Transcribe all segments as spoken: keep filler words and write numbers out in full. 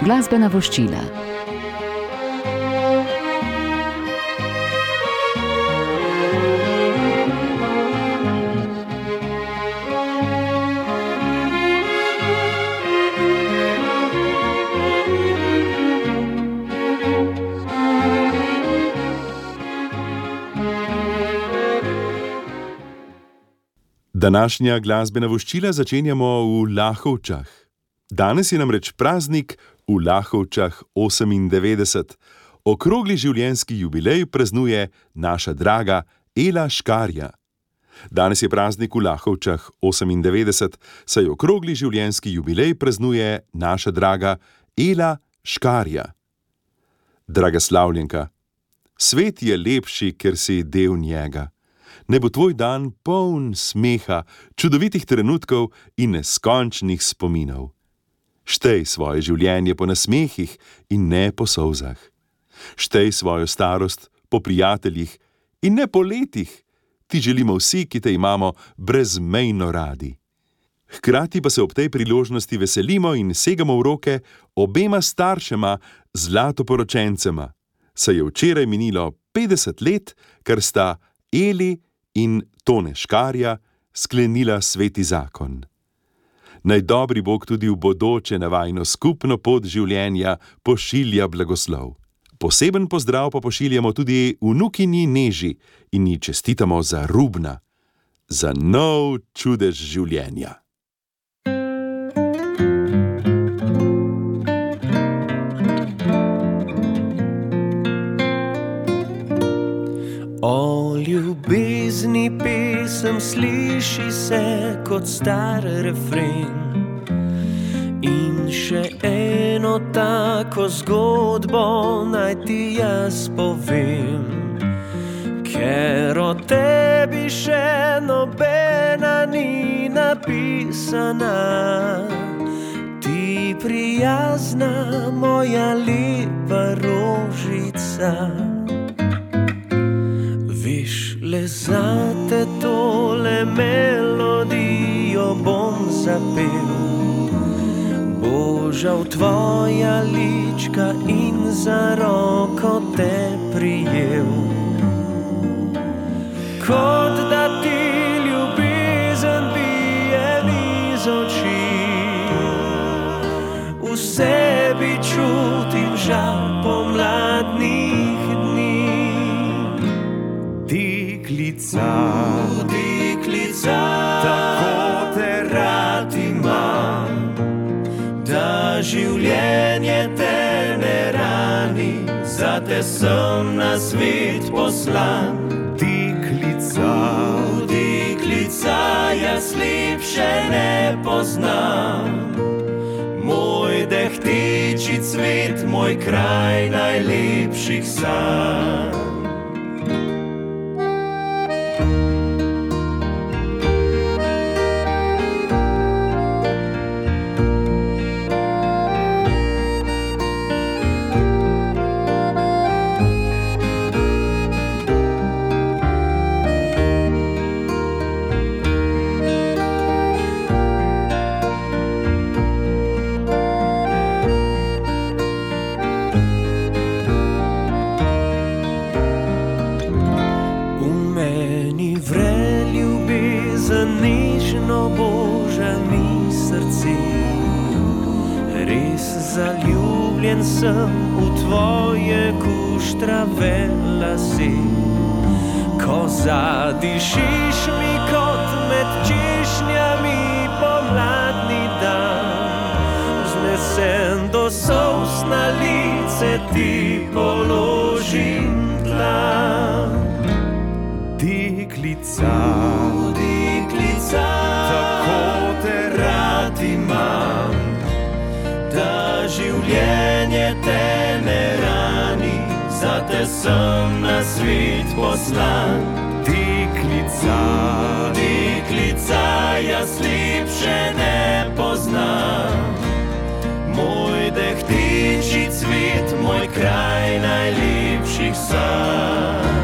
glasbena voščila. Današnja glasbena voščila začenjamo v Lahovčah. Danes je namreč praznik v Lahovčah osemindevetdeset. Okrogli življenjski jubilej praznuje naša draga Ela Škarja. Danes je praznik v Lahovčah osemindevetdeset, saj okrogli življenjski jubilej praznuje naša draga Ela Škarja. Draga slavljenka, svet je lepši, ker si del njega. Ne bo tvoj dan poln smeha, čudovitih trenutkov in neskončnih spominov. Štej svoje življenje po nasmehih in ne po solzah. Štej svojo starost po prijateljih in ne po letih. Ti želimo vsi, ki te imamo brezmejno radi. Hkrati pa se ob tej priložnosti veselimo in segamo v roke obema staršema zlatoporočencema, saj je včeraj minilo petdeset let, kar sta Eli in Tone Škarja sklenila sveti zakon. Naj dobri Bog tudi v bodoče na vajino skupno pot življenja pošilja blagoslov. Poseben pozdrav pa pošiljamo tudi vnukinji Neži in ji čestitamo za Rubna, za nov čudež življenja. O ljubezni pesem sliši se kot star refren, in še eno tako zgodbo naj ti jaz povem, ker o tebi še nobena ni napisana. Ti prijazna moja lepa rožica, viš, le zate tole melodijo bom zapel, Božal tvoja lička in za roko te prijel. Kot da ti ljubezen bijem iz oči, v sebi čutim žal pomladnih dni. Deklica, deklica, tako te rad imam, da življenje te ne rani, zate sem na svet poslan. Deklica, deklica, jaz lepše ne poznam, moj dehtiči cvet, moj kraj najlepših sanj. Nežno Boža mi srce, res zaljubljen sem v tvoje kuštrave lase. Ko zadišiš mi kot med češnjami pomladni dan, vznesen do solz na lice ti položim dlan. Deklica, tako te rad imam, da življenje te ne rani, zate sem na svet poslan. Deklica, deklica, jaz lepše ne poznam, moj dehtiči cvet, moj kraj najlepših sanj.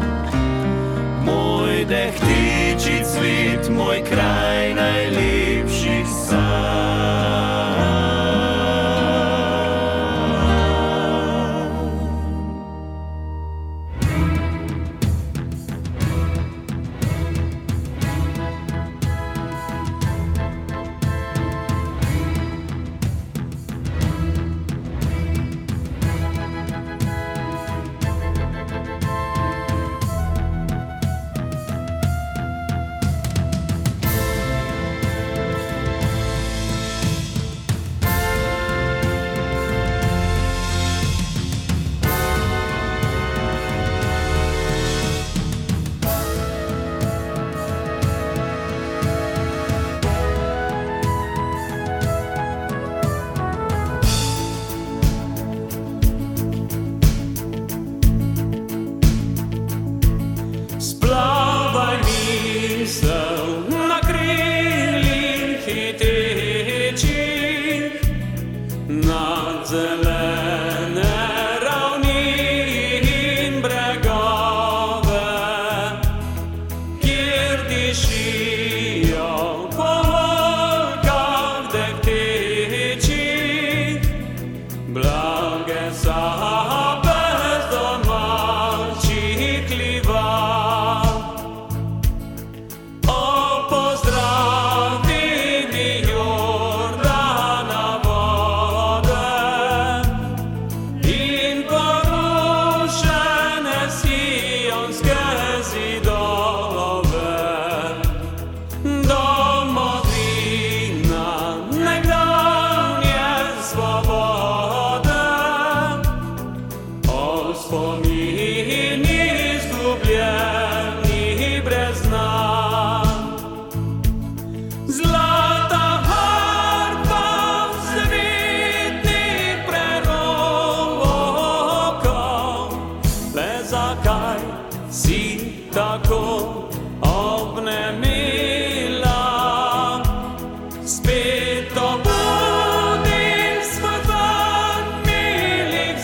Moj dehtiči cvet, moj kraj najlepših sanj. tišijo po volkah dektiči, blage sape z domačih liva. O pozdravini Jordana vode in porušene sionske zidove. Domovina nekdanje svobode, o spomini izgubljeni brez dna. Zlata harpa zvitnih prerokov, le zakaj si tako obnemila? Spet obudim svoj dan milih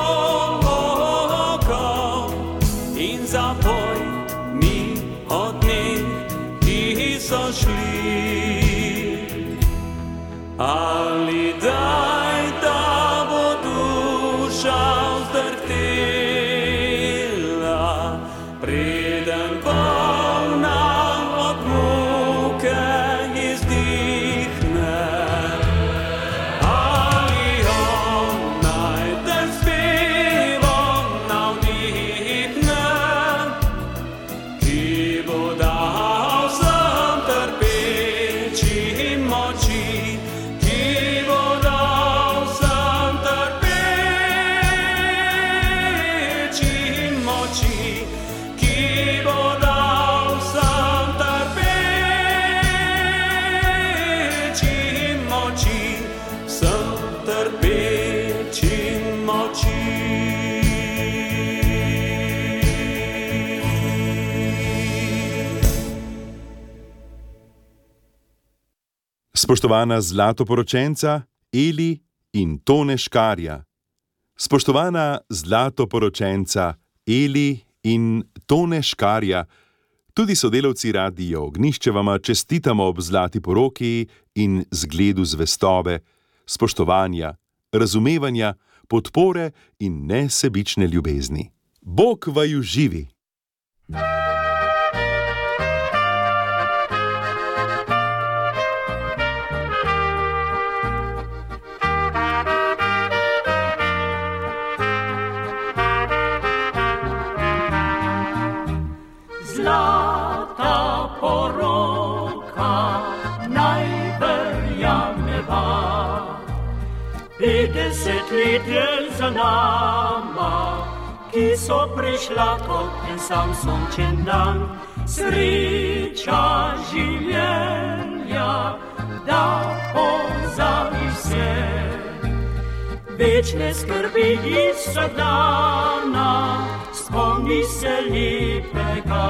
zvokov in zapoj mi od njih, ki so šli. Ali daj, da bo duša vzdrhtela, preden polna od muke izdihne. Ali on naj te s pevom navdihne, ki bo dal vsem trpečim moči, ki bo dal vsem trpečim moči, ki bo dal vsem trpečim moči, vsem trpečim moči. Spoštovana zlatoporočenca Eli in Tone Škarja. Spoštovana zlatoporočenca Eli in Tone Škarja, tudi sodelavci Radia Ognjišče vama čestitamo ob zlati poroki in zgledu zvestobe, spoštovanja, razumevanja, podpore in nesebične ljubezni. Bog vaju živi! Zlata poroka naj verjameva, petdeset let je za nama, ki so prešla kot en sam sončen dan. Sreča življenja, da pozabi vse, večne skrbi iz vsakdana, spomni se lepega.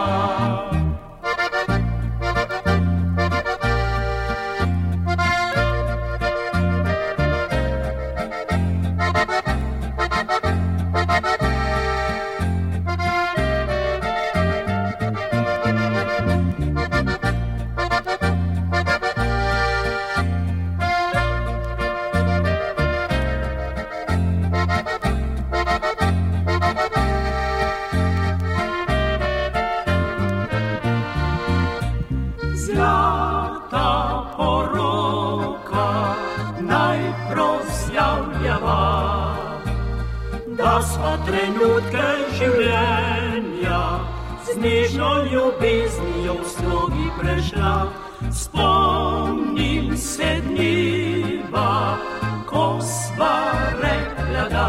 Zlata poroka naj proslavljava, da sva trenutke življenja z nežno ljubeznijo v slogi prešla. Spomnim se dneva, ko sva rekla da,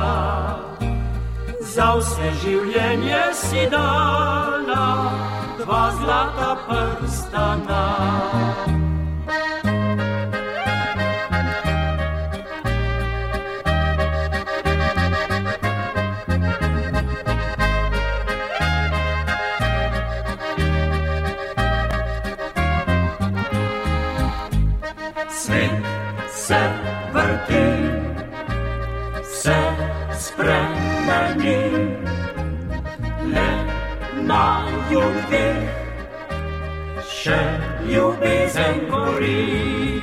za vse življenje si dala dva zlata prstana. Svet se vrti, se spremeni, le naju dveh še ljubezen gori.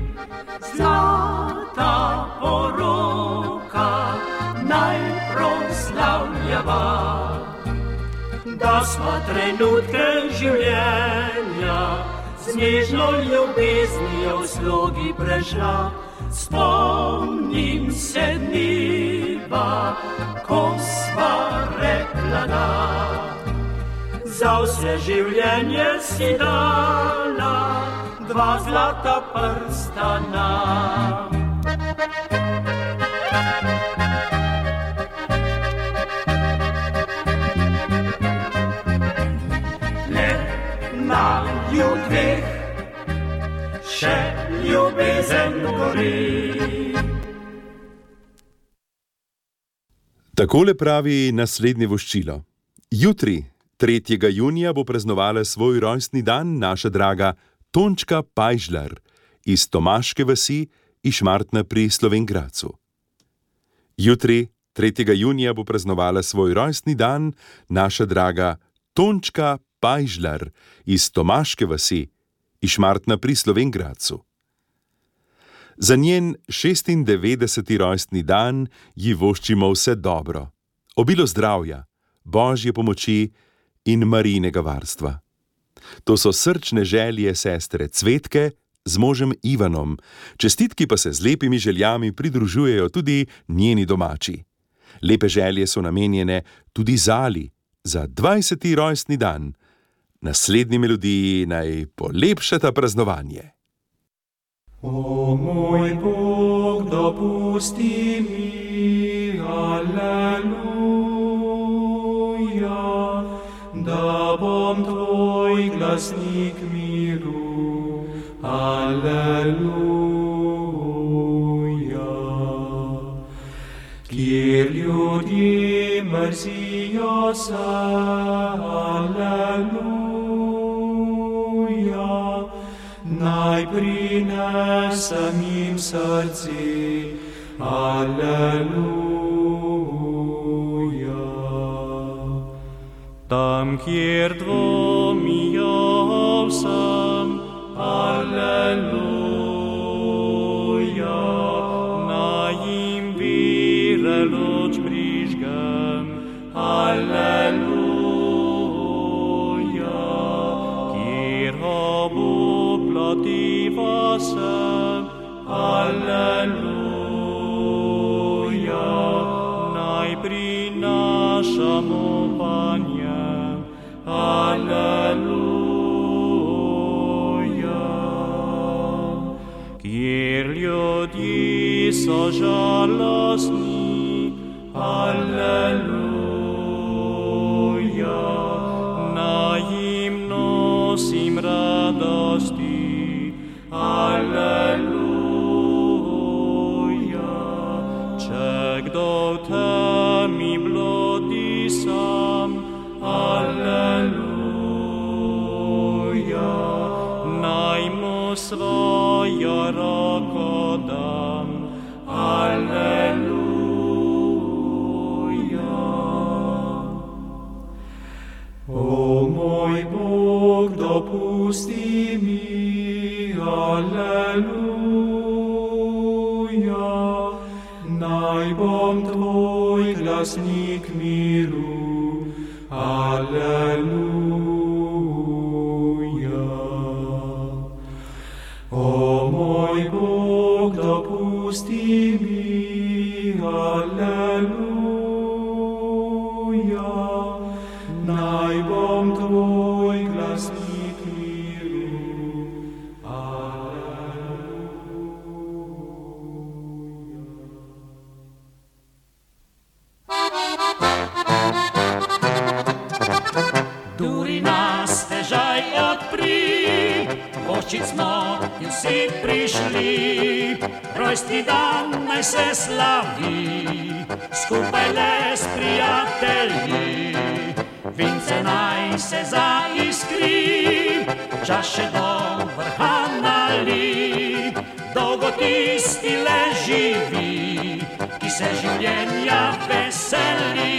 Zlata poroka naj proslavljava, da sva trenutke življenja z nežno ljubeznijo v slogi prešla. Spomnim se dniva, ko sva rekla da, za vse življenje si dala dva zlata prstana. Le na ljudeh še ljubezen gori. Takole pravi naslednje voščilo. Jutri, tretjega junija, bo praznovala svoj rojstni dan naša draga Tončka Pajžlar iz Tomaške vasi iz Šmartna pri Slovenj Gradcu. Jutri, tretjega junija, bo praznovala svoj rojstni dan naša draga Tončka Pajžlar iz Tomaške vasi iz Šmartna pri Slovenj Gradcu. Za njen šestindevetdeseti rojstni dan ji voščimo vse dobro, obilo zdravja, Božje pomoči in Marijinega varstva. To so srčne želje sestre Cvetke z možem Ivanom, čestitki pa se z lepimi željami pridružujejo tudi njeni domači. Lepe želje so namenjene tudi Zali za dvajseti rojstni dan. Naslednji melodiji naj polepšata praznovanje. O moj Bog, dopusti mi, aleluja, da bom tvoj glasnik miru, aleluja. Kjer ljudje mrzijo se, aleluja, naj prinesem jim srce, aleluja. Tam, kjer dvomijo vsem, aleluja, naj jim vire luč prižgem, aleluja. Kjer obuplativo sem, aleluja, naj prinašam upanje, aleluja. Kjer ljudje so žalostni, aleluja, naj jim nosim radosti, aleluja. Če kdo v temi bludi sam, aleluja, naj mu svojo roko dam, aleluja. O moj Bog, dopusti mi, aleluja, naj bom tvoj glasnik miru, aleluja. O moj Bog, dopusti mi, aleluja, naj bom tvoj glasnik miru, aleluja. Duri nas težaj odpri, voščit smo in vsi prišli. Rojstni dan naj se slavi, skupaj le s prijatelji. Vince naj se zaiskri, čas še do vrha nali. Dolgo tisti le živi, ki se življenja veseli.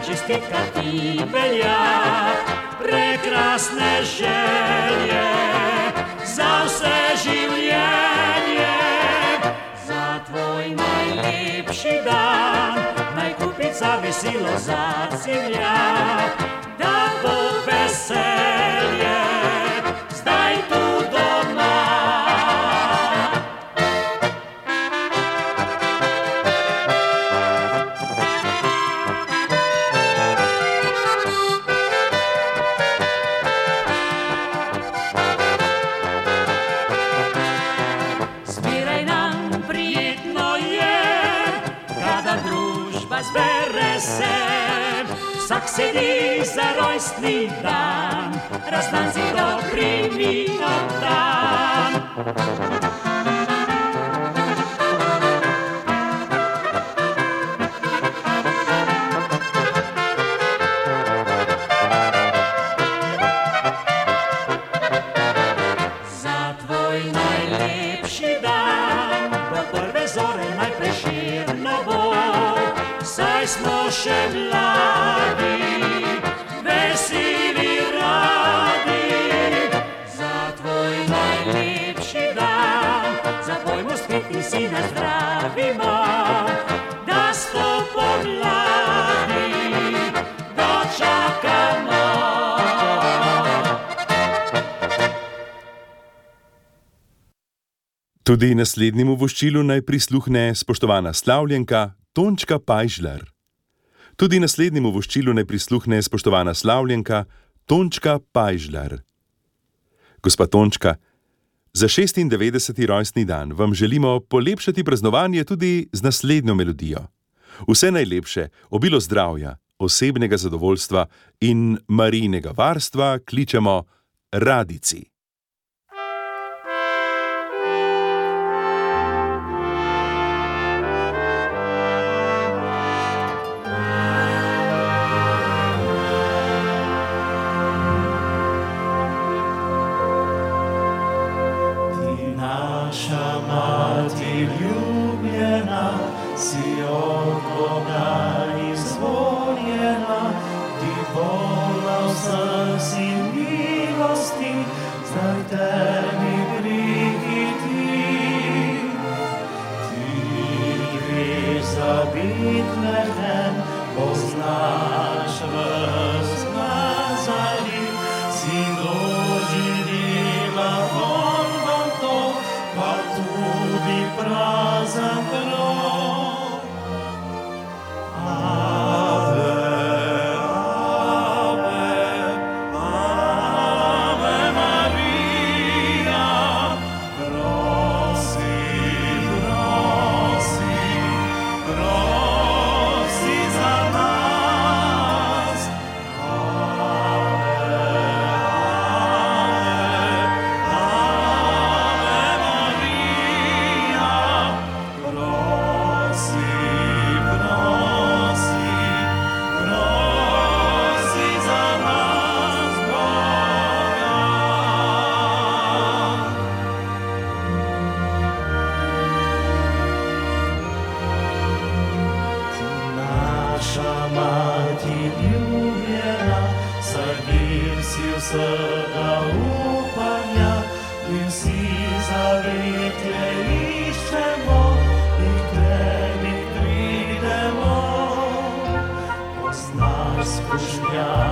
čestitka ti velja, prekrasne želje za vse življenje. Za tvoj najlepši dan naj kupica veselo zacvilja, da bo veselje zdaj tu doma. Zmeraj nam prijetno je, kada družba zbere se, vsak sedi za rojstni dan, razdanci dobri dan. Za tvoj najlepši dan do prve zore naj Prešerno bo, saj smo še mladi, veseli radi. Za tvoj najlepši dan zapojmo spet in si nazdravimo, da sto pomladi dočakamo. Tudi naslednjemu voščilu naj prisluhne spoštovana slavljenka Tončka Pajžlar. Tudi naslednjemu voščilu naj prisluhne spoštovana slavljenka Tončka Pajžlar. Gospa Tončka, za šestindevetdeseti rojstni dan vam želimo polepšati praznovanje tudi z naslednjo melodijo. Vse najlepše, obilo zdravja, osebnega zadovoljstva in Marijinega varstva kličemo Radici. Naša mati ljubljena, si od Boga izvoljena, ti polna vseh si milosti, zdaj tebi prihiti. Ti greš za Betlehem, poznaš ves Nazaret, si doživela pa tudi prazen grob. Ave, ave, ave Marija, prosi, prosi, prosi za nas. Ave, naša mati ljubljena, zavir si vsega upanja in vsi zavetje iščemo in k tebi pridemo. Poznaš skušnja